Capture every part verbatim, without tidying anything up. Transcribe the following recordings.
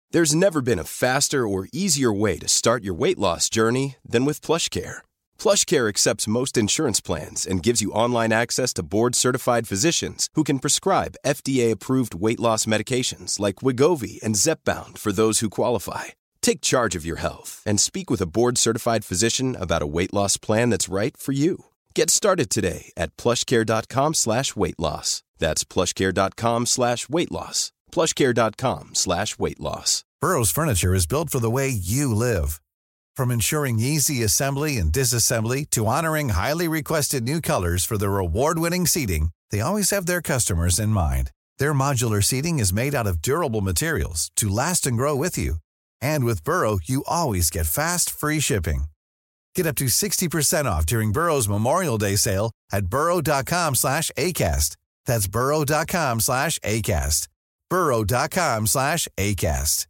There's never been a faster or easier way to start your weight loss journey than with PlushCare. PlushCare accepts most insurance plans and gives you online access to board-certified physicians who can prescribe F D A-approved weight loss medications like Wegovy and Zepbound for those who qualify. Take charge of your health and speak with a board-certified physician about a weight loss plan that's right for you. Get started today at plushcare.com slash weight loss. That's plushcare.com slash weight loss. plushcare.com slash weight loss. Burrow's furniture is built for the way you live. From ensuring easy assembly and disassembly to honoring highly requested new colors for their award-winning seating, they always have their customers in mind. Their modular seating is made out of durable materials to last and grow with you. And with Burrow, you always get fast, free shipping. Get up to sixty percent off during Burrow's Memorial Day sale at burrow.com slash ACAST. That's burrow.com slash ACAST. burrow.com slash ACAST.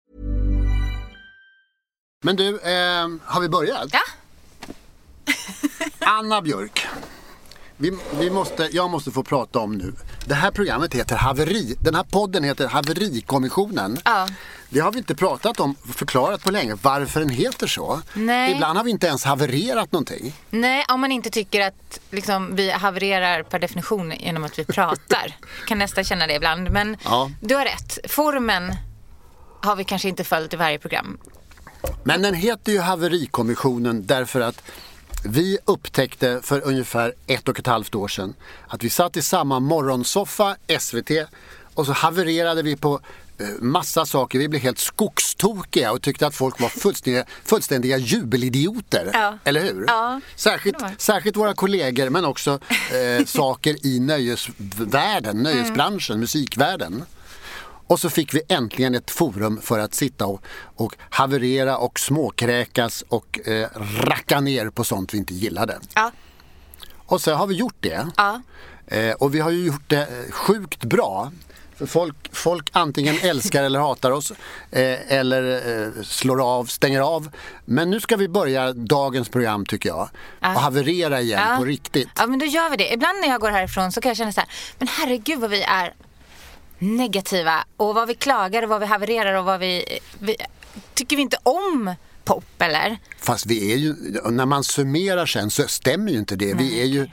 Men du, eh, har vi börjat? Ja. Anna Björk. Vi, vi måste, jag måste få prata om nu. Det här programmet heter Haveri. Den här podden heter Haverikommissionen. Ja. Det har vi inte pratat om, förklarat på länge varför den heter så. Nej. Ibland har vi inte ens havererat någonting. Nej, om man inte tycker att liksom, vi havererar per definition genom att vi pratar. Kan nästan känna det ibland. Men ja. Du har rätt. Formen har vi kanske inte följt i varje program. Men den heter ju Haverikommissionen därför att vi upptäckte för ungefär ett och ett halvt år sedan att vi satt i samma morgonsoffa, S V T, och så havererade vi på massa saker. Vi blev helt skogstokiga och tyckte att folk var fullständiga, fullständiga jubelidioter. Ja. Eller hur? Ja. Särskilt, särskilt våra kollegor, men också eh, saker i nöjesvärlden, nöjesbranschen, mm. musikvärlden. Och så fick vi äntligen ett forum för att sitta och, och haverera och småkräkas och eh, racka ner på sånt vi inte gillade. Ja. Och så har vi gjort det. Ja. Eh, och vi har ju gjort det sjukt bra. För folk, folk antingen älskar eller hatar oss eh, eller eh, slår av, stänger av. Men nu ska vi börja dagens program, tycker jag. Ja. Och haverera igen Ja. på riktigt. Ja, men då gör vi det. Ibland när jag går härifrån så kan jag känna så här, men herregud vad vi är negativa. Och vad vi klagar och vad vi havererar och vad vi... vi tycker vi inte om pop, eller? Fast vi är ju... När man summerar sen så stämmer ju inte det. Nej. Vi är ju...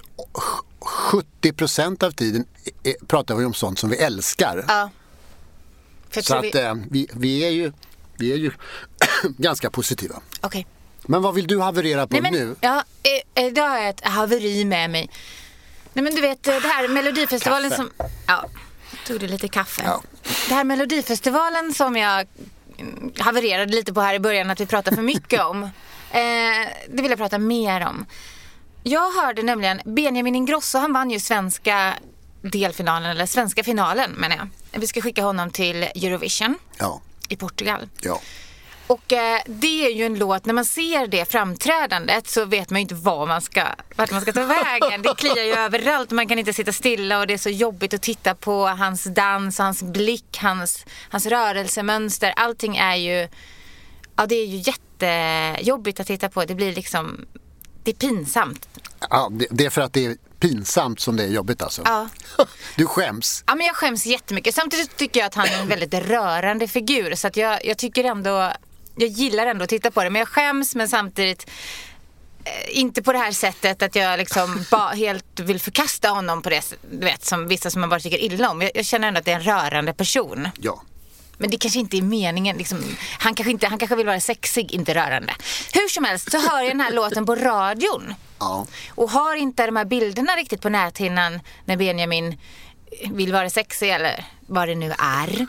sjuttio procent av tiden pratar vi om sånt som vi älskar. Ja. För så att vi... Eh, vi, vi är ju, vi är ju ganska positiva. Okej. Okay. Men vad vill du haverera på Nej, men, nu? Ja, idag har jag ett haveri med mig. Nej, men du vet, det här Melodifestivalen kaffe. som... Ja, tog det lite kaffe. Ja. Det här Melodifestivalen som jag havererade lite på här i början att vi pratar för mycket om. Eh, det vill jag prata mer om. Jag hörde nämligen Benjamin Ingrosso, han vann ju svenska delfinalen, eller svenska finalen menar jag. Vi ska skicka honom till Eurovision ja. i Portugal. Ja. Och eh, det är ju en låt, när man ser det framträdandet så vet man ju inte vad man ska, vart man ska ta vägen. Det kliar ju överallt, man kan inte sitta stilla och det är så jobbigt att titta på hans dans, hans blick, hans, hans rörelsemönster. Allting är ju, ja det är ju jättejobbigt att titta på. Det blir liksom... Det är pinsamt. Ja, det, det är för att det är pinsamt som det är jobbigt alltså. Ja. Du skäms. Ja, men jag skäms jättemycket. Samtidigt tycker jag att han är en väldigt rörande figur. Så att jag, jag tycker ändå... Jag gillar ändå att titta på det. Men jag skäms, men samtidigt... Eh, inte på det här sättet att jag liksom bara helt vill förkasta honom på det, du vet, som vissa som man bara tycker illa om. Jag, jag känner ändå att det är en rörande person. Ja. Men det kanske inte är meningen liksom, han, kanske inte, han kanske vill vara sexig, inte rörande. Hur som helst så hör jag den här låten på radion. Ja. Och har inte de här bilderna riktigt på näthinnan när Benjamin vill vara sexig eller vad det nu är.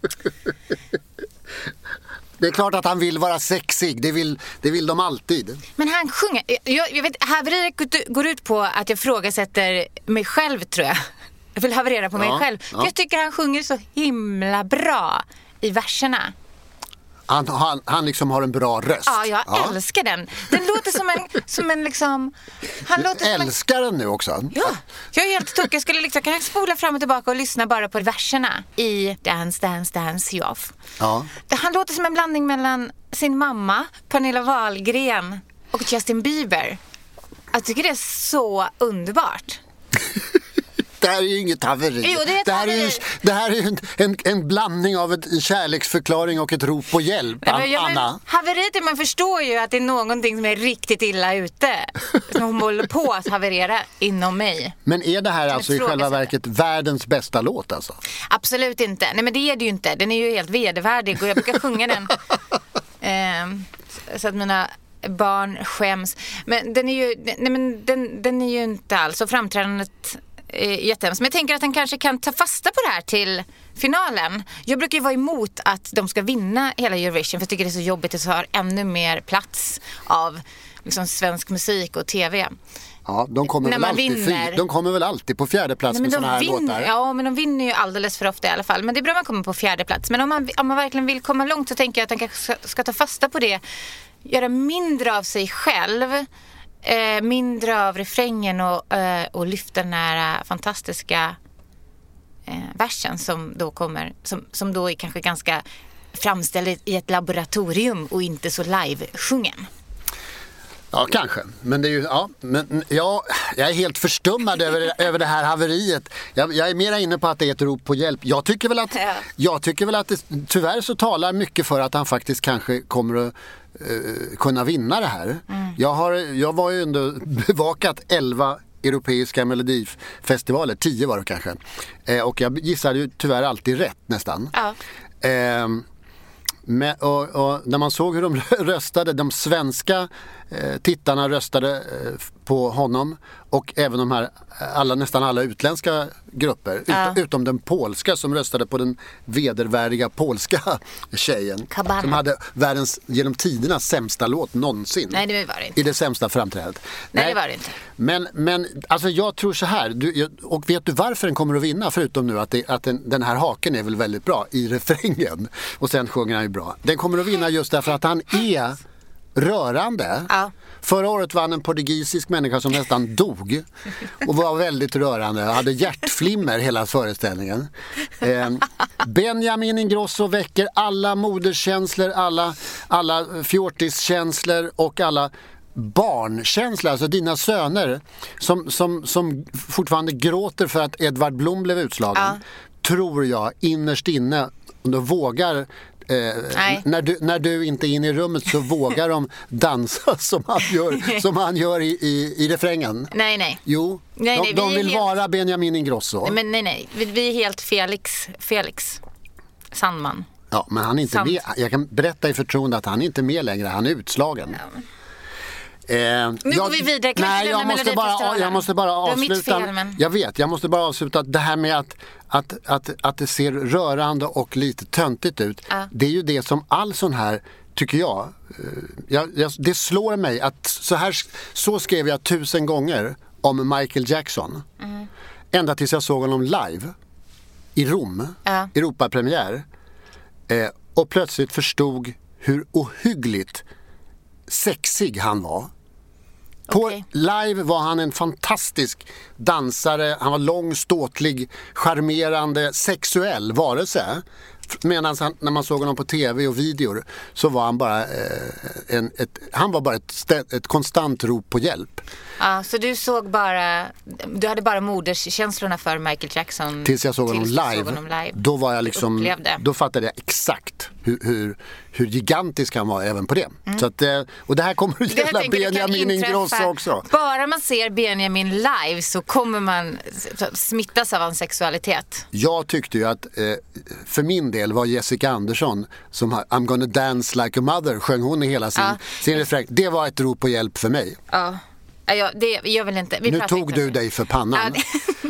Det är klart att han vill vara sexig. Det vill, det vill de alltid. Men han sjunger... Jag, jag vet, haveriet går ut på att jag frågasätter mig själv, tror jag. Jag vill haverera på mig ja, själv. Ja. För jag tycker han sjunger så himla bra i verserna. Han, han, han liksom har en bra röst. Ja, jag ja. älskar den. Den låter som en, som en liksom... Han du låter älskar som en... den nu också? Ja, jag är helt tokig. Jag skulle liksom, kan jag spola fram och tillbaka och lyssna bara på verserna i Dance, Dance, Dance You Off. Ja. Han låter som en blandning mellan sin mamma, Pernilla Wahlgren, och Justin Bieber. Jag tycker det är så underbart. det här är ju inget haveri. Jo, det, är ett det här haveri. är ju, det här är ju en, en, en blandning av ett, en kärleksförklaring och ett rop på hjälp, Nej, ja, Anna. men haveriet, man förstår ju att det är någonting som är riktigt illa ute. Som håller på att haverera inom mig. Men är det här alltså i själva verket världens bästa låt alltså? Absolut inte. Nej, men det är det ju inte. Den är ju helt vedervärdig och jag brukar sjunga den. Ehm, så att mina barn skäms. Men den är ju, nej, men den, den är ju inte alls så framträdandet är jättehemskt. Men jag tänker att den kanske kan ta fasta på det här till finalen. Jag brukar ju vara emot att de ska vinna hela Eurovision, för jag tycker det är så jobbigt att det har ännu mer plats av liksom svensk musik och tv. Ja, de kommer, väl alltid, fy, de kommer väl alltid på fjärde plats. Nej, med såna här vinner, låtar. Ja, men de vinner ju alldeles för ofta i alla fall. Men det är bra att man kommer på fjärde plats. Men om man, om man verkligen vill komma långt så tänker jag att man kanske ska, ska ta fasta på det. Göra mindre av sig själv. Eh, mindre av refrängen och, eh, och lyfta den här fantastiska eh, versen som då kommer, som, som då är kanske ganska framställd i ett laboratorium och inte så live-sjungen. Ja, kanske. Men det är ju, ja, men ja, jag är helt förstummad över, över det här haveriet. Jag, jag är mera inne på att det är ett rop på hjälp. Jag tycker väl att, ja. jag tycker väl att det, tyvärr så talar mycket för att han faktiskt kanske kommer att uh, kunna vinna det här. Mm. Jag, har, jag var ju ändå bevakat elva europeiska melodifestivaler, tio var det kanske. Eh, och jag gissade ju tyvärr alltid rätt nästan. Ja. Eh, Med, och, och när man såg hur de röstade, de svenska eh, tittarna röstade eh, på honom, och även de här, alla, nästan alla utländska grupper, ja. ut, utom den polska som röstade på den vedervärdiga polska tjejen Cabana. Som hade världens genom tiderna sämsta låt någonsin. Nej, det var det inte. I det sämsta framträdandet. Nej, Nej, det var det inte. Men, men alltså jag tror så här, du, och vet du varför den kommer att vinna, förutom nu att, det, att den, den här haken är väl väldigt bra i refrängen, och sen sjunger han ju bra. Den kommer att vinna just därför att han är rörande. Ja. Förra året vann en portugisisk människa som nästan dog och var väldigt rörande och hade hjärtflimmer hela föreställningen. Eh, Benjamin Ingrosso väcker alla moderskänslor, alla, alla fjortiskänslor och alla barnkänslor, alltså dina söner som, som, som fortfarande gråter för att Edvard Blom blev utslagen. Ja. Tror jag innerst inne, om de vågar Eh, när, du, när du inte är inne i rummet så vågar de dansa som han gör, som han gör i, i, i refrängen. Nej, nej. Jo, nej, de, nej, de vill helt... vara Benjamin Ingrosso. Nej, men nej, nej. Vi, vi är helt Felix, Felix Sandman. Ja, men han är inte med. Jag kan berätta i förtroende att han är inte med längre. Han är utslagen. Ja. Eh, nu jag, går vi vidare. Kan nej, jag måste, bara, jag måste bara avsluta. Fel, men... Jag vet, jag måste bara avsluta det här med att, att, att, att det ser rörande och lite töntigt ut. Uh. Det är ju det som all sån här, tycker jag, jag, jag det slår mig att så här, så skrev jag tusen gånger om Michael Jackson. Mm. Ända tills jag såg honom live i Rom, uh. Europapremiär. Eh, och plötsligt förstod hur ohyggligt sexig han var. På okay. Live var han en fantastisk dansare. Han var lång, ståtlig, charmerande, sexuell varelse. Medan han, när man såg honom på tv och videor, så var han bara eh, en, ett, han var bara ett, ett konstant rop på hjälp. Ja, så du såg bara, du hade bara moderskänslorna för Michael Jackson tills jag såg honom live. Såg honom live. Då var jag liksom, upplevde. Då fattade jag exakt hur, hur, hur gigantisk han var även på det. Mm. Så att, och det här kommer att gälla Benjamin Ingrosso också. Bara man ser Benjamin live så kommer man smittas av hans sexualitet. Jag tyckte ju att eh, för min del var Jessica Andersson som har I'm gonna dance like a mother, sjöng hon i hela sin, ja. sin refräng. Det var ett rop på hjälp för mig. Ja. Ja, det gör väl inte. Vi nu tog inte du dig för pannan. Ja, det...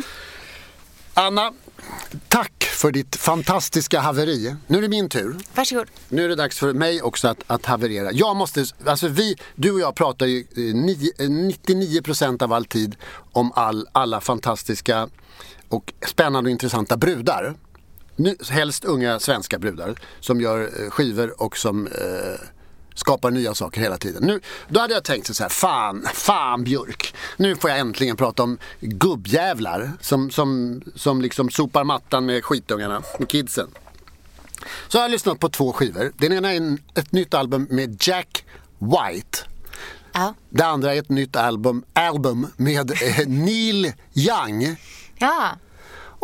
Anna, tack för ditt fantastiska haveri. Nu är det min tur. Varsågod. Nu är det dags för mig också att, att haverera. Jag måste, alltså vi, du och jag pratar ju nittionio procent av all tid om all, alla fantastiska och spännande och intressanta brudar. Nu, helst unga svenska brudar som gör skivor och som... Eh, skapar nya saker hela tiden. Nu, då hade jag tänkt så här, fan, fan Björk. Nu får jag äntligen prata om gubbjävlar som, som, som liksom sopar mattan med skitungarna, med kidsen. Så jag har lyssnat på två skivor. Den ena är en, ett nytt album med Jack White. Ja. Det andra är ett nytt album, album med eh, Neil Young. Ja.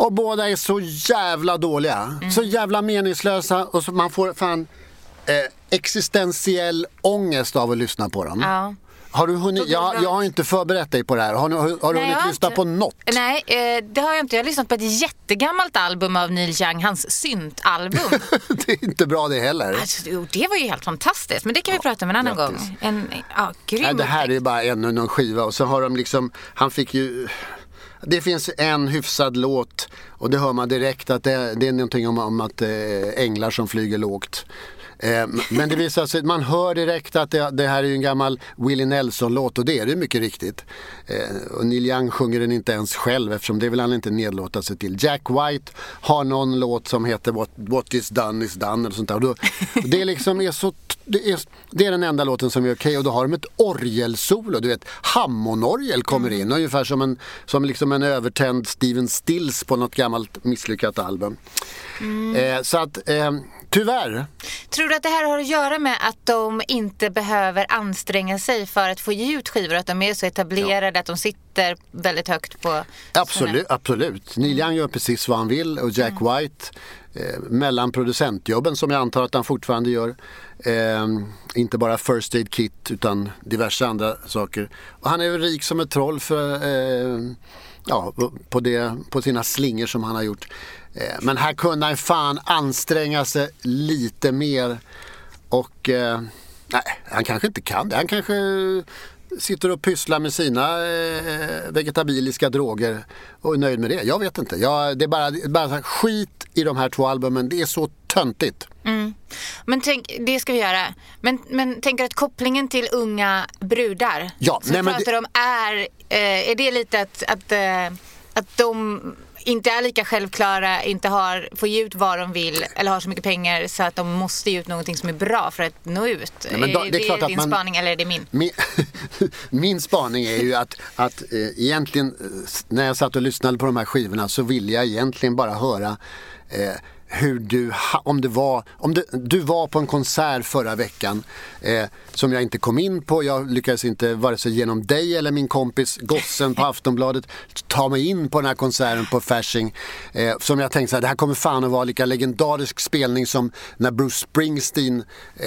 Och båda är så jävla dåliga. Mm. Så jävla meningslösa. Och så man får fan eh, existentiell ångest av att lyssna på dem. Ja. Har du hunnit, jag, jag har inte förberett dig på det här. Har, har, har du Nej, hunnit lyssna inte. på något? Nej, eh, det har jag inte. Jag har lyssnat på ett jättegammalt album av Neil Young, hans syntalbum. Det är inte bra det heller. Alltså, jo, det var ju helt fantastiskt. Men det kan vi ja, prata om en annan grattis. gång. En, ja, grym. Nej, det här är bara ännu någon skiva. Och så har de liksom, han fick ju... Det finns en hyfsad låt och det hör man direkt att det, det är någonting om, om att eh, änglar som flyger lågt. Eh, men det visar sig, man hör direkt att det, det här är en gammal Willie Nelson-låt och det är det mycket riktigt. Eh, och Neil Young sjunger den inte ens själv eftersom det vill han inte nedlåta sig till. Jack White har någon låt som heter What, What is done is done eller sånt där. Och då, det liksom är så... Det är, det är den enda låten som är okej och då har de ett orgelsolo, du vet, Hammond-orgel kommer in mm. ungefär som en, som liksom en övertänd Steven Stills på något gammalt misslyckat album. Mm. Eh, så att eh, tyvärr. Tror du att det här har att göra med att de inte behöver anstränga sig för att få ge ut skivor, att de är så etablerade ja. att de sitter väldigt högt på... Absolut, absolut. Neil Young gör precis vad han vill och Jack mm. White eh, mellan producentjobben som jag antar att han fortfarande gör eh, inte bara First Aid Kit utan diverse andra saker. Och han är ju rik som ett troll för, eh, ja, på, det, på sina slingor som han har gjort. Eh, men här kunde han fan anstränga sig lite mer och eh, nej, han kanske inte kan det. Han kanske sitter och pysslar med sina eh, vegetabiliska droger och är nöjd med det. Jag vet inte. Jag, det är bara, det är bara så här, skit i de här två albumen. Det är så töntigt. Mm. Men tänk, det ska vi göra. Men, men tänker att kopplingen till unga brudar ja, som nej, pratar det... om är, eh, är det lite att, att, eh, att de inte är lika självklara, inte har, får ge ut vad de vill eller har så mycket pengar så att de måste ge ut någonting som är bra för att nå ut. Ja, men då, det är, det är din man, spaning eller är det min? Min, min spaning är ju att, att eh, egentligen när jag satt och lyssnade på de här skivorna så ville jag egentligen bara höra eh, hur du, om det var om det, du var på en konsert förra veckan eh, som jag inte kom in på, jag lyckades inte vare sig genom dig eller min kompis Gossen på Aftonbladet ta mig in på den här konserten på Fasching eh, som jag tänkte så här, det här kommer fan att vara lika legendarisk spelning som när Bruce Springsteen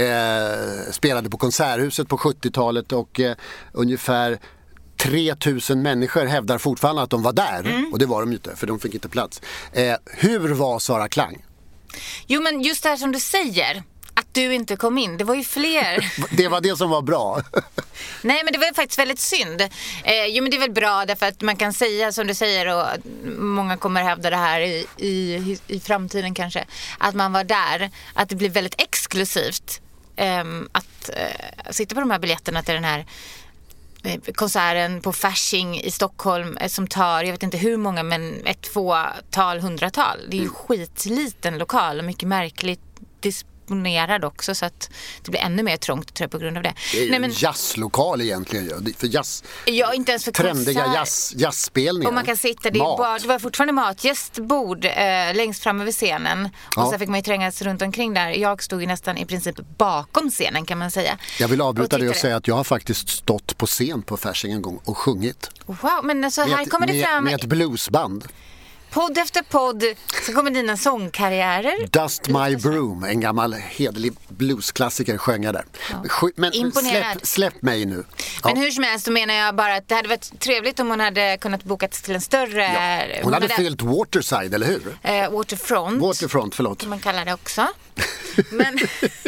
eh, spelade på Konserthuset på sjuttiotalet och eh, ungefär tre tusen människor hävdar fortfarande att de var där mm. och det var de inte för de fick inte plats. Eh, hur var Sara Klang? Jo, men just det här som du säger, att du inte kom in, det var ju fler. Det var det som var bra. Nej, men det var faktiskt väldigt synd. Eh, jo, men det är väl bra därför att man kan säga som du säger och många kommer hävda det här i, i, i framtiden kanske, att man var där, att det blir väldigt exklusivt eh, att eh, sitta på de här biljetterna till den här konserten på Fasching i Stockholm som tar, jag vet inte hur många, men ett fåtal, hundratal. Det är ju skitliten lokal och mycket märkligt disponerad också så att det blir ännu mer trångt tror jag på grund av det. Det är ju Nej, men, en jazzlokal egentligen. Ja. För jazz, ja, inte ens för trendiga konsert. jazz, jazzspelningar. Och man kan sitta, det, är bara, det var fortfarande matgästbord eh, längst fram över scenen. Ja. Och så fick man ju trängas runt omkring där. Jag stod ju nästan i princip bakom scenen kan man säga. Jag vill avbryta och det och säga att jag har faktiskt stått på scen på Fasching en gång och sjungit. Wow, men alltså här med, kommer det fram... Med ett bluesband. Podd efter podd så kommer dina sångkarriärer. Dust My Broom, en gammal hederlig bluesklassiker sjöng jag där. Ja. Men släpp, släpp mig nu. Ja. Men hur som helst så menar jag bara att det hade varit trevligt om hon hade kunnat bokas till en större... Ja. Hon, hon hade, hade fyllt Waterside, eller hur? Eh, waterfront. Waterfront, förlåt. Som man kallar det också. Men...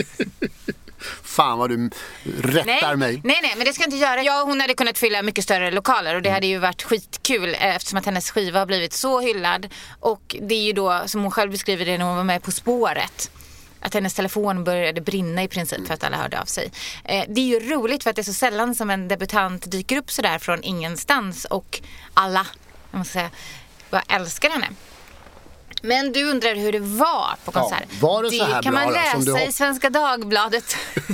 Fan vad du rättar nej, mig. Nej, nej, men det ska jag inte göra. Ja, hon hade kunnat fylla mycket större lokaler och det hade ju varit skitkul eftersom att hennes skiva har blivit så hyllad. Och det är ju då, som hon själv beskriver det när hon var med På spåret, att hennes telefon började brinna i princip för att alla hörde av sig. Eh, det är ju roligt för att det är så sällan som en debutant dyker upp sådär från ingenstans och alla, jag måste säga, bara älskar henne. Men du undrar hur det var på konsert. Ja, var det så här det kan bra man då, läsa som du i Svenska Dagbladet.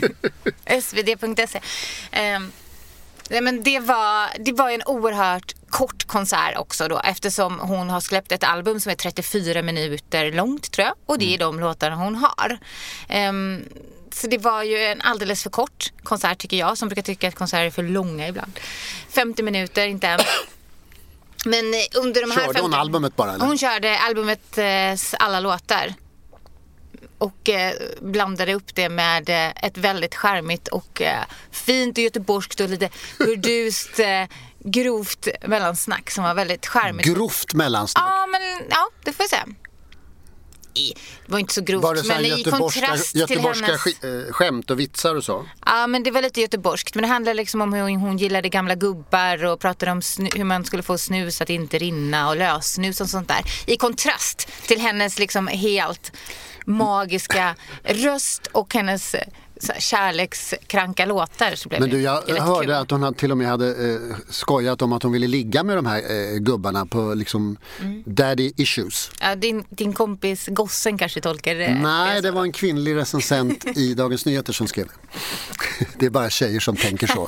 S V D punkt se. Um, nej, men det var, det var en oerhört kort konsert också då. Eftersom hon har släppt ett album som är trettiofyra minuter långt tror jag. Och det är de låtarna hon har. Um, så det var ju en alldeles för kort konsert tycker jag. Som brukar tycka att konserter är för långa ibland. femtio minuter, inte ens. Men under de här Körde hon femton albumet bara, eller? Hon körde albumets alla låtar. Och eh, blandade upp det med eh, ett väldigt charmigt och eh, fint och göteborgskt och lite burdust, eh, grovt mellansnack som var väldigt charmigt. Grovt mellansnack? Ja, men ja, det får jag säga. I, det var inte så grovt, var det så men i kontrast göteborgska till hennes... skämt och vitsar och så? Ja, men det var lite göteborgskt. Men det handlade liksom om hur hon gillade gamla gubbar och pratade om snu- hur man skulle få snus att inte rinna och lössnus och sånt där. I kontrast till hennes liksom helt magiska röst och hennes så här, kärlekskranka låtar. Så blev men du, det, jag det hörde kul. att hon hade, till och med hade eh, skojat om att hon ville ligga med de här eh, gubbarna på liksom mm. daddy issues. Ja, din, din kompis Gossen kanske tolkar det. Nej, det var en kvinnlig recensent i Dagens Nyheter som skrev det. Det är bara tjejer som tänker så.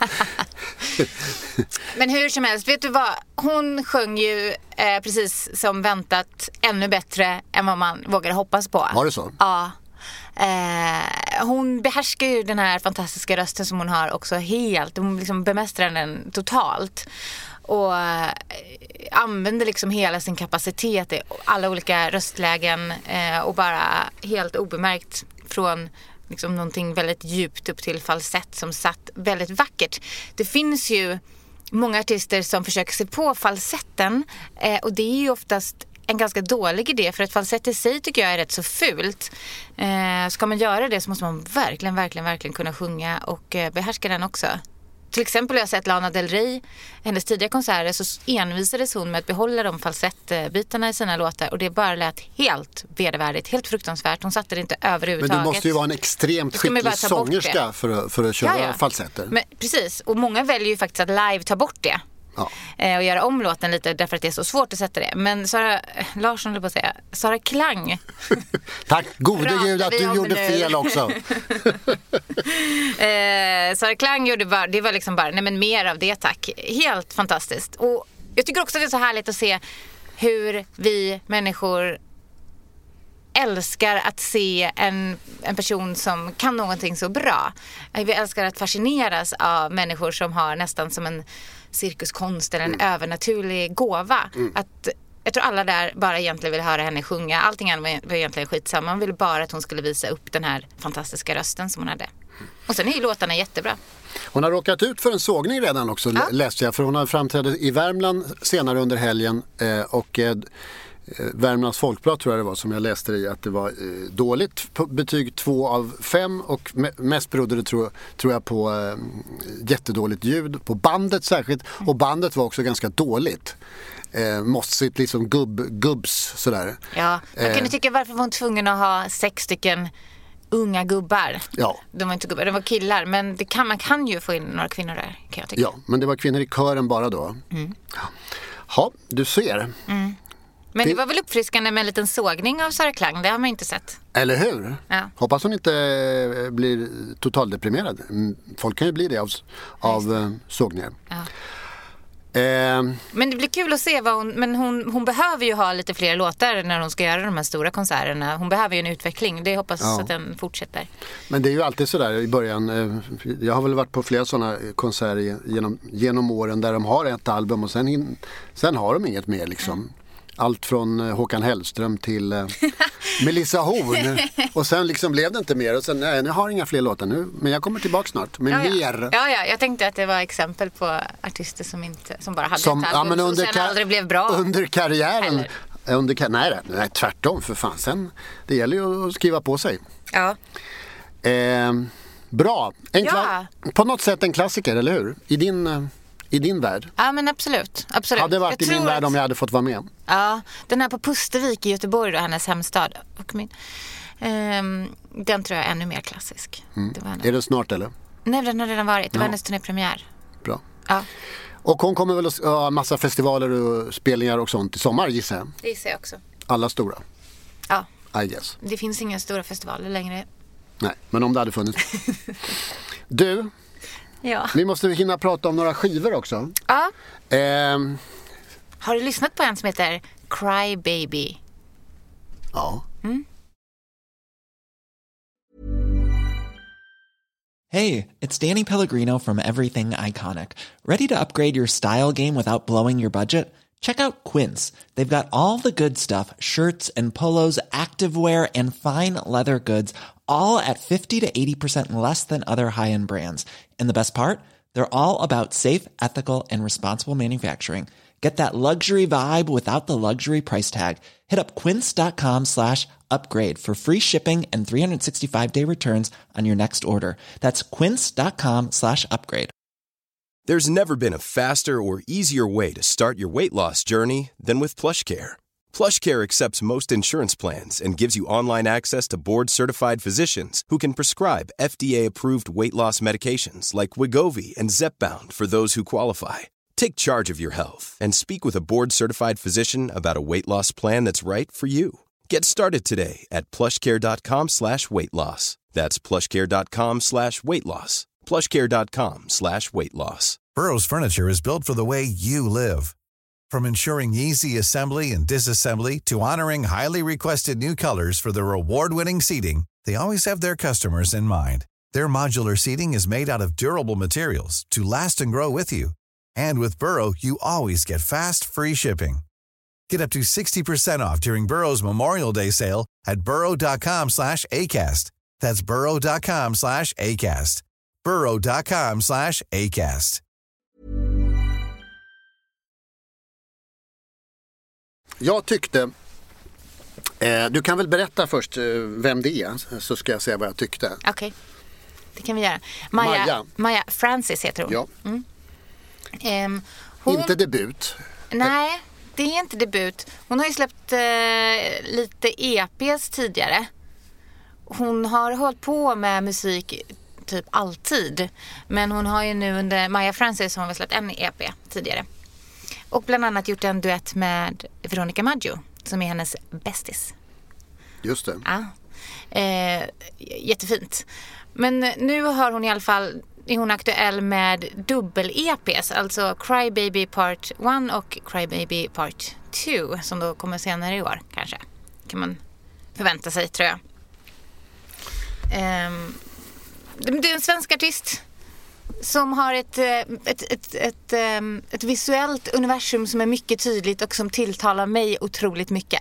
Men hur som helst, vet du vad? Hon sjöng ju eh, precis som väntat ännu bättre än vad man vågade hoppas på. Var det så? Ja. Eh, hon behärskar ju den här fantastiska rösten som hon har också helt. Hon liksom bemästrar den totalt. Och eh, använder liksom hela sin kapacitet i alla olika röstlägen eh, och bara helt obemärkt från liksom någonting väldigt djupt upp till falsett som satt väldigt vackert. Det finns ju många artister som försöker sig på falsetten eh, och det är ju oftast en ganska dålig idé, för att falsett i sig tycker jag är rätt så fult. Eh, ska man göra det så måste man verkligen, verkligen, verkligen kunna sjunga och eh, behärska den också. Till exempel har jag sett Lana Del Rey, hennes tidiga konserter, så envisades hon med att behålla de falsettbitarna i sina låtar och det bara lät helt vedervärdigt, helt fruktansvärt. Hon satte det inte överhuvudtaget. Men du måste ju vara en extremt skicklig sångerska för att, för att köra ja, ja. falsetter. Men, precis, och många väljer ju faktiskt att live ta bort det. Ja. Och göra om låten lite därför att det är så svårt att sätta det. Men Sara Larsson, höll på att säga, Sara Klang. Tack gode Pratar Gud att vi du om gjorde nu. fel också. eh, Sara Klang gjorde bara, det var liksom bara, nej men mer av det tack. Helt fantastiskt. Och jag tycker också att det är så härligt att se hur vi människor älskar att se en, en person som kan någonting så bra. Vi älskar att fascineras av människor som har nästan som en cirkuskonst eller en mm. övernaturlig gåva. Mm. Att, jag tror alla där bara egentligen vill höra henne sjunga. Allting annat var egentligen skitsamma. Man ville bara att hon skulle visa upp den här fantastiska rösten som hon hade. Och sen är ju låtarna jättebra. Hon har råkat ut för en sågning redan också, ja. läste jag. För hon har framträtt i Värmland senare under helgen eh, och eh, Värmlands Folkblad tror jag det var som jag läste i att det var eh, dåligt på betyg två av fem och me- mest berodde det tror, tror jag på eh, jättedåligt ljud på bandet särskilt och bandet var också ganska dåligt. Eh, mossigt liksom gubb, gubbs sådär. Ja, jag kunde tycka varför var hon tvungen att ha sex stycken unga gubbar. Ja. De var inte gubbar, de var killar. Men det kan, man kan ju få in några kvinnor där, kan jag tycka. Ja, men det var kvinnor i kören bara då. Mm. Ja, du ser. Mm. Men det... det var väl uppfriskande med en liten sågning av Sara Klang. Det har man inte sett. Eller hur? Ja. Hoppas hon inte blir totaldeprimerad. Folk kan ju bli det av, av äh, sågningar. Ja. Eh, men det blir kul att se vad hon... Men hon, hon behöver ju ha lite fler låtar när hon ska göra de här stora konserterna. Hon behöver ju en utveckling. Det hoppas ja. att den fortsätter. Men det är ju alltid sådär i början. Jag har väl varit på flera sådana konserter genom, genom åren där de har ett album och sen, sen har de inget mer liksom. Mm. Allt från Håkan Hellström till eh, Melissa Horn. Och sen liksom blev det inte mer. Och sen, nej, nu har inga fler låtar nu. Men jag kommer tillbaka snart med ja, mer. Ja, ja, jag tänkte att det var exempel på artister som, inte, som bara hade som, ett album ja, men under och sen kar- aldrig blev bra. Under karriären. Under kar- nej, nej, tvärtom för fan. Sen, det gäller ju att skriva på sig. Ja. Eh, bra. En ja. kla- på något sätt en klassiker, eller hur? I din... I din värld? Ja, men absolut. absolut. Hade det varit jag i min värld att... om jag hade fått vara med? Ja, den här på Pustervik i Göteborg då, hennes hemstad. Och min, um, den tror jag är ännu mer klassisk. Mm. Det var hennes... Är det snart eller? Nej, den har redan varit. Det var ja. hennes turnépremiär. Bra. Ja. Och hon kommer väl att ha massa festivaler och spelningar och sånt i sommar, gissar jag? Det gissar jag också. Alla stora? Ja. I guess. Det finns inga stora festivaler längre. Nej, men om det hade funnits. Du... Ja. Vi måste hinna prata om några skivor också. Ja. Eh, Har du lyssnat på en som heter Cry Baby? Ja. Mm. Hey, it's Danny Pellegrino from Everything Iconic. Ready to upgrade your style game without blowing your budget? Check out Quince. They've got all the good stuff, shirts and polos, activewear, and fine leather goods, all at fifty to eighty percent less than other high-end brands. And the best part? They're all about safe, ethical, and responsible manufacturing. Get that luxury vibe without the luxury price tag. Hit up quince.com slash upgrade for free shipping and three sixty-five day returns on your next order. That's quince.com slash upgrade. There's never been a faster or easier way to start your weight loss journey than with PlushCare. PlushCare accepts most insurance plans and gives you online access to board-certified physicians who can prescribe F D A-approved weight loss medications like Wegovy and Zepbound for those who qualify. Take charge of your health and speak with a board-certified physician about a weight loss plan that's right for you. Get started today at plushcare.com slash weight loss. That's plushcare.com slash weight loss. plushcare.com slash weight loss. Burrow's furniture is built for the way you live. From ensuring easy assembly and disassembly to honoring highly requested new colors for their award-winning seating, they always have their customers in mind. Their modular seating is made out of durable materials to last and grow with you. And with Burrow, you always get fast, free shipping. Get up to sixty percent off during Burrow's Memorial Day sale at burrow.com slash ACAST. That's burrow.com slash ACAST. burrow.com slash ACAST. Jag tyckte, eh, du kan väl berätta först eh, vem det är, så ska jag säga vad jag tyckte. Okej, okay. Det kan vi göra. Maja, Maja. Maja Francis heter hon. Ja. Mm. Um, hon... Inte debut. Nej, det är inte debut. Hon har ju släppt eh, lite E P:s tidigare. Hon har hållit på med musik typ alltid. Men hon har ju nu under Maja Francis som har släppt en E P tidigare. Och bland annat gjort en duett med Veronica Maggio som är hennes bästis. Just det. Ja. Eh, jättefint. Men nu har hon i alla fall, är hon aktuell med dubbel-E P:s, alltså Cry Baby Part ett och Cry Baby Part två som då kommer senare i år kanske. Kan man förvänta sig, tror jag. Eh, det är en svensk artist som har ett, ett, ett, ett, ett visuellt universum som är mycket tydligt och som tilltalar mig otroligt mycket.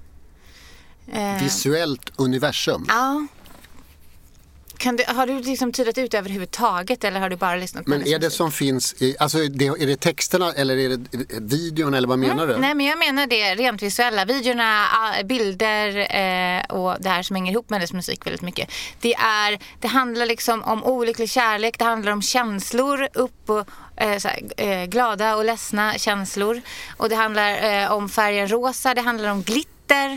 Visuellt universum? Ja. Kan du, har du liksom tydat ut överhuvudtaget eller har du bara lyssnat på Men det är det som finns i, alltså det, är det texterna eller är det videon eller vad menar mm, du? Nej, men jag menar det rent visuella. Videorna, bilder eh, och det här som hänger ihop med dess musik väldigt mycket. Det är, det handlar liksom om olycklig kärlek, det handlar om känslor, upp och eh, så här, eh, glada och ledsna känslor. Och det handlar eh, om färgen rosa, det handlar om glitter.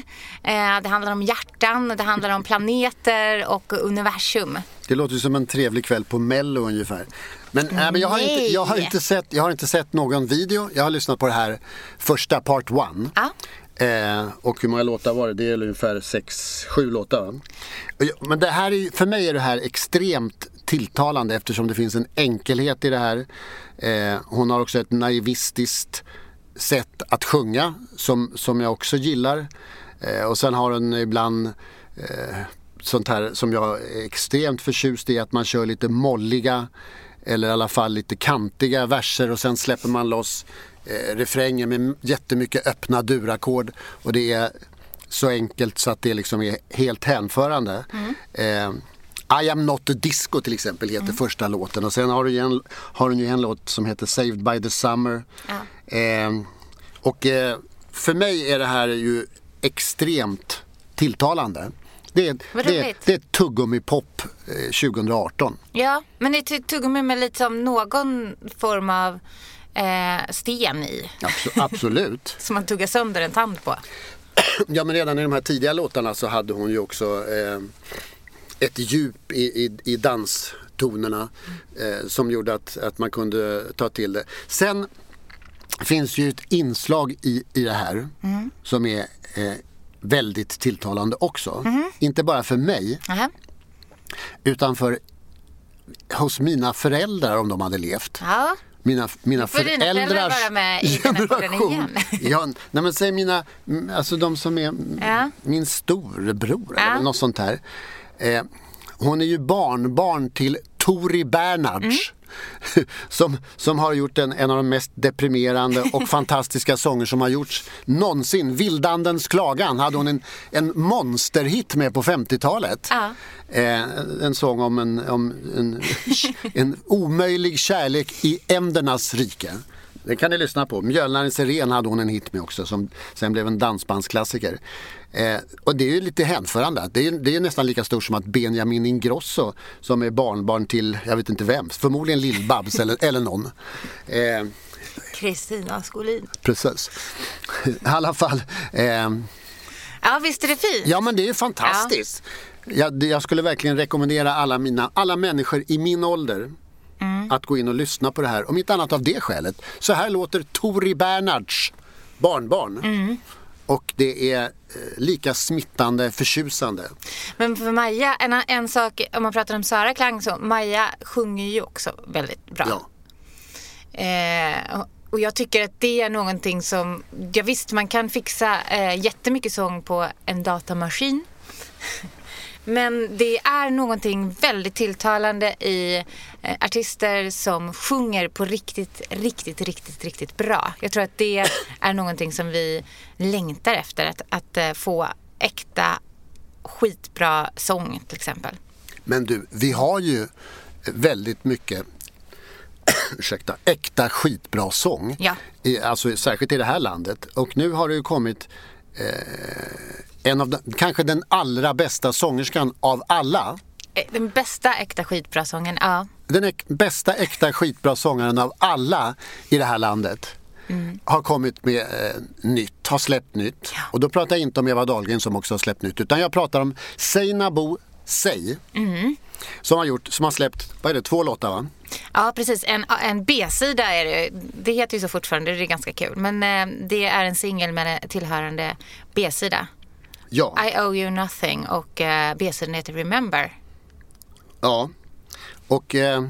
Det handlar om hjärtan, det handlar om planeter och universum. Det låter som en trevlig kväll på Mello ungefär. Men, äh, men jag, har inte, jag, har inte sett, jag har inte sett någon video. Jag har lyssnat på det här första part one. Ja. Eh, och hur många låtar var det? Det är ungefär sex, sju låtar. Men det här är, för mig är det här extremt tilltalande eftersom det finns en enkelhet i det här. Eh, hon har också ett naivistiskt sätt att sjunga som, som jag också gillar. Eh, och sen har hon ibland eh, sånt här som jag är extremt förtjust i, att man kör lite molliga eller i alla fall lite kantiga verser och sen släpper man loss eh, refrängen med jättemycket öppna durackord och det är så enkelt så att det liksom är helt hänförande. Mm. Eh, I am not a disco till exempel heter mm. första låten och sen har du ju en, har du ju en låt som heter Saved by the Summer. Ja. Eh, och eh, för mig är det här ju extremt tilltalande. Det är, det är, det är tuggummi-pop eh, tjugo arton. Ja, men det är tuggummi med lite som någon form av eh, sten i. Absolut. absolut. Som man tuggar sönder en tand på. Ja, men redan i de här tidiga låtarna så hade hon ju också eh, ett djup i, i, i danstonerna eh, som gjorde att, att man kunde ta till det. Sen finns ju ett inslag i, i det här mm. som är eh, väldigt tilltalande också. Mm. Inte bara för mig uh-huh. utan för hos mina föräldrar om de hade levt. Ja. Mina, mina föräldrars vara med i generation. Igen. Ja, nej men säg mina, alltså de som är ja. min storbror ja. eller något sånt här. Eh, hon är ju barnbarn till Tori Bernhards. Mm. som, som har gjort en, en av de mest deprimerande och fantastiska sånger som har gjorts någonsin. Vildandens klagan hade hon en, en monsterhit med på femtiotalet. Ja. Eh, en sång om en, om en, en omöjlig kärlek i ändernas rike. Det kan ni lyssna på. Mjölnaren Siren hade hon en hit med också som sen blev en dansbandsklassiker. Eh, och det är ju lite hänförande. Det är, det är nästan lika stort som att Benjamin Ingrosso, som är barnbarn till, jag vet inte vem, förmodligen Lill-Babs eller, eller någon. Kristina eh, Skolin. Precis. I alla fall. Eh, ja, visst är det fint. Ja, men det är fantastiskt. Ja. Jag, jag skulle verkligen rekommendera alla, mina, alla människor i min ålder Mm. att gå in och lyssna på det här. Om inte annat av det skälet. Så här låter Tori Bernhards barnbarn. Mm. Och det är eh, lika smittande, förtjusande. Men för Maja, en, en sak, om man pratar om Sara Klang, så Maja sjunger ju också väldigt bra. Ja. Eh, och jag tycker att det är någonting som, jag visst man kan fixa eh, jättemycket sång på en datamaskin. Men det är någonting väldigt tilltalande i eh, artister som sjunger på riktigt, riktigt, riktigt, riktigt bra. Jag tror att det är någonting som vi längtar efter. Att, att eh, få äkta, skitbra sång till exempel. Men du, vi har ju väldigt mycket ursäkta, äkta, skitbra sång. Ja. I, alltså särskilt i det här landet. Och nu har det ju kommit... Eh, en av de, kanske den allra bästa sångerskan av alla. Den bästa äkta skitbra sången, ja. Den äk, bästa äkta skitbra sångaren av alla i det här landet mm. har kommit med eh, nytt, har släppt nytt. Ja. Och då pratar jag inte om Eva Dahlgren som också har släppt nytt, utan jag pratar om Seinabo Sey mm. som har gjort, som har släppt, vad är det, två låtar va? Ja, precis. En, en B-sida är det. Det heter ju så fortfarande, det är ganska kul. Men eh, det är en singel med en tillhörande B-sida. Ja. I Owe You Nothing och uh, B-sidan heter Remember. Ja, och eh,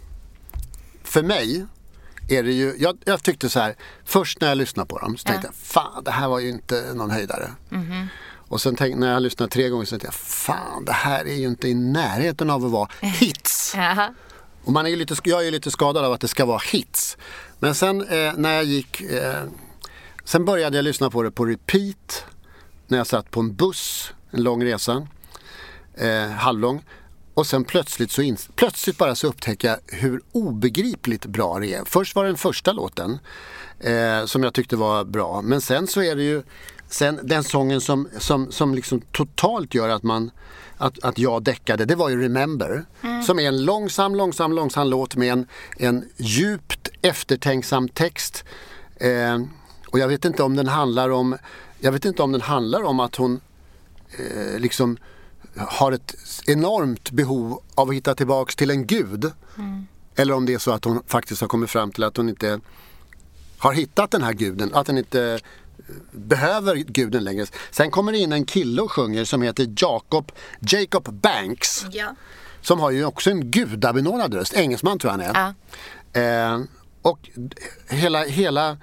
för mig är det ju, jag, jag tyckte så här, först när jag lyssnade på dem så tänkte ja. jag, fan det här var ju inte någon höjdare. Mm-hmm. Och sen tänkte, när jag lyssnade tre gånger så tänkte jag, fan det här är ju inte i närheten av att vara hits. Och man är ju lite, jag är ju lite skadad av att det ska vara hits. Men sen eh, när jag gick, eh, sen började jag lyssna på det på repeat. När jag satt på en buss, en lång resa, eh, halvlång. Och sen plötsligt, så in, plötsligt bara så upptäcker jag hur obegripligt bra det är. Först var det den första låten eh, som jag tyckte var bra. Men sen så är det ju sen den sången som, som, som liksom totalt gör att, man, att, att jag däckade. Det var ju Remember. Mm. Som är en långsam, långsam, långsam låt med en, en djupt eftertänksam text. Eh, och jag vet inte om den handlar om... Jag vet inte om den handlar om att hon eh, liksom har ett enormt behov av att hitta tillbaks till en gud. Mm. Eller om det är så att hon faktiskt har kommit fram till att hon inte har hittat den här guden. Att hon inte behöver guden längre. Sen kommer det in en kille och sjunger som heter Jacob, Jacob Banks. Ja. Som har ju också en gudabenådad röst. Engelsman tror jag han är. Ja. Eh, och hela... hela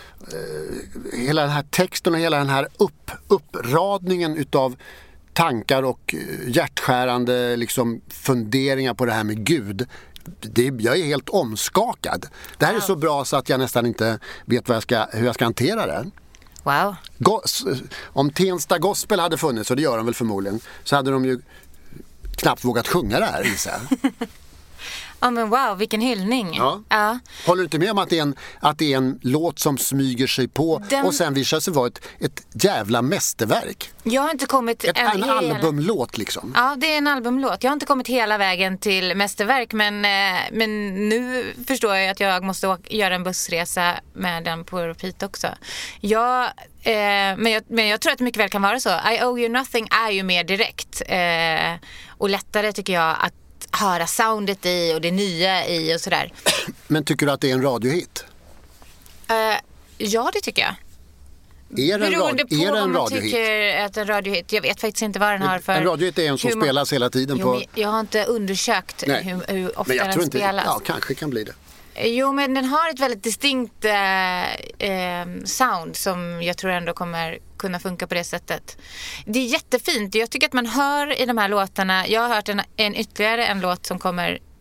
Uh, hela den här texten och hela den här upp, uppradningen utav tankar och hjärtskärande liksom funderingar på det här med Gud. Det, jag är helt omskakad. Det här wow. är så bra så att jag nästan inte vet vad jag ska, hur jag ska hantera det. Wow. Gos, om Tensta Gospel hade funnits, och det gör de väl förmodligen, så hade de ju knappt vågat sjunga det här, gissar jag. Ja, men wow, vilken hyllning. Ja. Ja. Håller du inte med om att det är en, att det är en låt som smyger sig på Den... och sen visar sig vara ett, ett jävla mästerverk? Jag har inte kommit... Ett, en hela... albumlåt liksom. Ja, det är en albumlåt. Jag har inte kommit hela vägen till mästerverk, men, men nu förstår jag att jag måste åka, göra en bussresa med den på repeat också. Jag, eh, men, jag, men jag tror att det mycket väl kan vara så. I Owe You Nothing är ju mer direkt eh, och lättare tycker jag att höra soundet i och det nya i och sådär. Men tycker du att det är en radiohit? Uh, ja, det tycker jag. Är det en, rad- är det en man radiohit? Tycker att en radiohit, jag vet faktiskt inte vad den har för... En radiohit är en som man, spelas hela tiden jo, på... Jag har inte undersökt hur, hur ofta men jag den tror inte, spelas. Ja, kanske kan bli det. Jo, men den har ett väldigt distinkt eh, eh, sound som jag tror ändå kommer kunna funka på det sättet. Det är jättefint. Jag tycker att man hör i de här låtarna, jag har hört en, en ytterligare en låt som kommer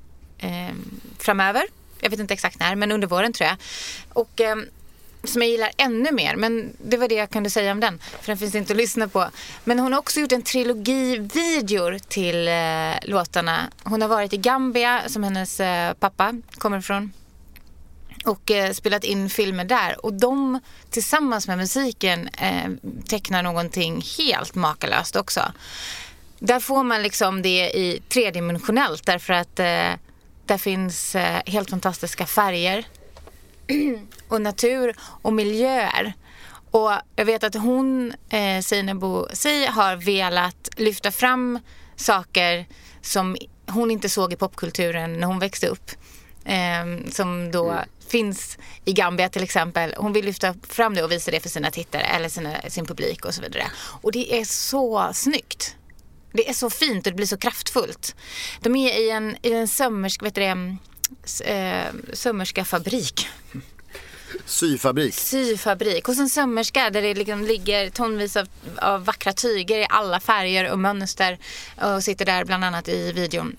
eh, framöver. Jag vet inte exakt när, men under våren tror jag. Och eh, som jag gillar ännu mer, men det var det jag kunde säga om den, för den finns inte att lyssna på. Men hon har också gjort en trilogi videor till eh, låtarna. Hon har varit i Gambia, som hennes eh, pappa kommer ifrån, och eh, spelat in filmer där. Och de tillsammans med musiken eh, tecknar någonting helt makalöst också. Där får man liksom det i tredimensionellt, därför att eh, där finns eh, helt fantastiska färger och natur och miljöer. Och jag vet att hon, eh, Seinabo Sy, har velat lyfta fram saker som hon inte såg i popkulturen när hon växte upp. Eh, som då mm. finns i Gambia till exempel. Hon vill lyfta fram det och visa det för sina tittare eller sina, sin publik och så vidare. Och det är så snyggt. Det är så fint och det blir så kraftfullt. De är i en, i en sömmerska, vet du det, eh, sömmerska fabrik. Syfabrik. Syfabrik. Hos en sömmerska där det liksom ligger tonvis av, av vackra tyger i alla färger och mönster. Och sitter där bland annat i videon.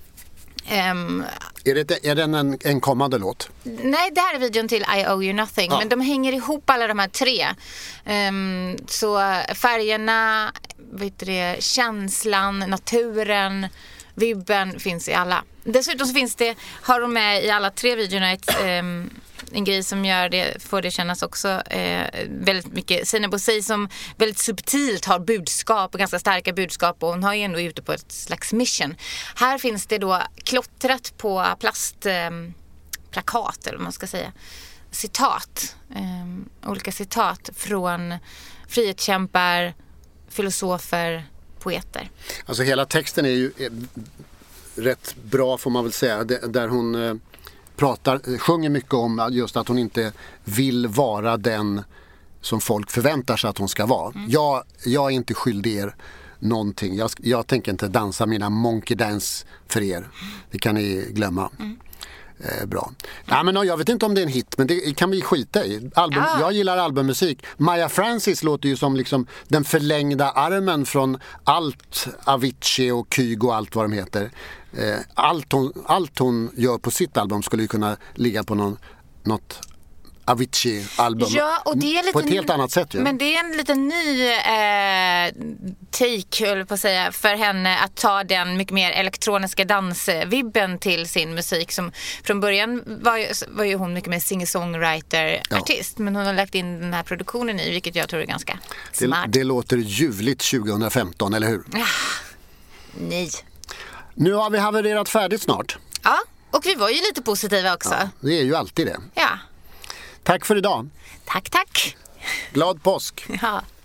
Um, är, det, är den en, en kommande låt? Nej, det här är videon till I Owe You Nothing. Ja. Men de hänger ihop alla de här tre. Um, så färgerna, vet du det, känslan, naturen, vibben finns i alla. Dessutom så finns det, har de med i alla tre videorna ett, um, en grej som gör det, får det kännas också eh, väldigt mycket Seinabo Sy, som väldigt subtilt har budskap och ganska starka budskap, och hon har ju ändå ute på ett slags mission. Här finns det då klottrat på plastplakat, eh, eller vad man ska säga, citat, eh, olika citat från frihetskämpar, filosofer, poeter. Alltså hela texten är ju är rätt bra, får man väl säga, där hon eh, pratar, sjunger mycket om just att hon inte vill vara den som folk förväntar sig att hon ska vara. Mm. Jag, jag är inte skyldig er någonting. Jag, jag tänker inte dansa mina monkey dance för er. Det kan ni glömma. Mm. Eh, bra. Ja, men jag vet inte om det är en hit, men det kan vi skita i. Album, ah. Jag gillar albummusik. Maya Francis låter ju som liksom den förlängda armen från allt Avicii och Kygo och allt vad de heter. Eh, allt, hon, allt hon gör på sitt album skulle ju kunna ligga på någon, något Avicii-album. Ja, och det är lite på ett helt annat sätt. Ja. Men det är en liten ny eh, take, höll på att säga, för henne att ta den mycket mer elektroniska dansvibben till sin musik, som från början var ju, var ju hon mycket mer singer-songwriter-artist, ja. Men hon har lagt in den här produktionen i, vilket jag tror är ganska smart. Det, det låter ljuvligt tjugohundrafemton, eller hur? Ah, nej. Nu har vi havererat färdigt snart. Ja, och vi var ju lite positiva också. Ja, det är ju alltid det. Ja. Tack för idag. Tack, tack. Glad påsk. Ja.